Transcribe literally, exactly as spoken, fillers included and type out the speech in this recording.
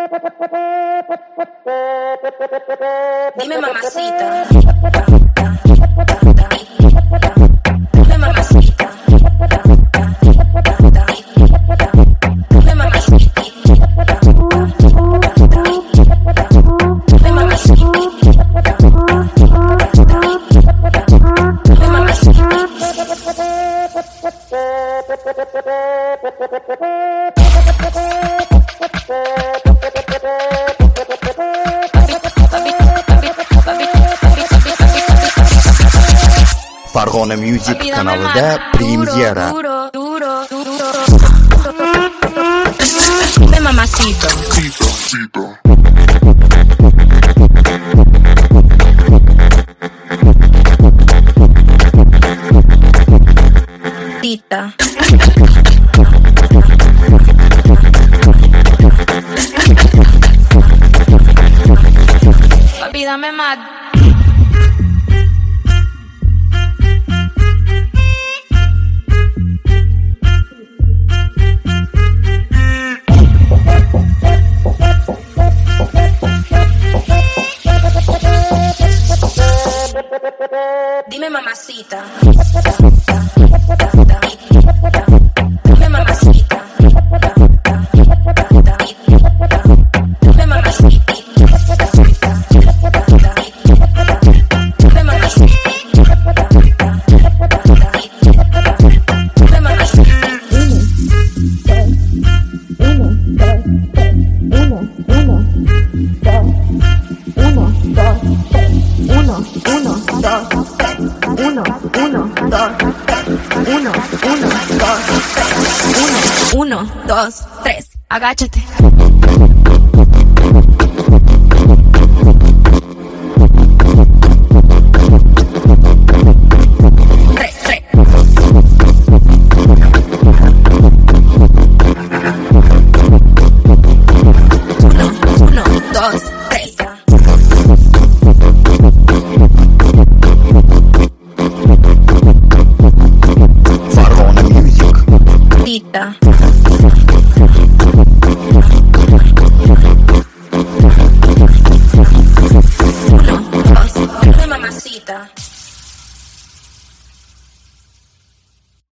Dime mamacita. Dime mamacita. Dime mamacita. Dime mamacita. Dime mamacita. Farg'ona Music kanalida premyera. Dime mamacita. Tita. Papi, dame más. Dime mamacita. Dime mamacita. Dime mamacita. Dime mamacita. Dime mamacita. Uno, dos, tres, agáchate.